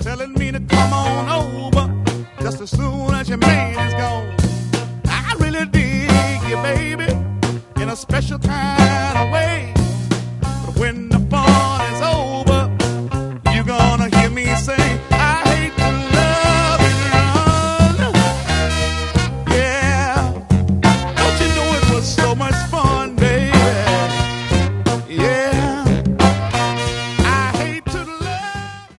telling me to come on over just as soon as your man is gone. I really dig you, baby, in a special kind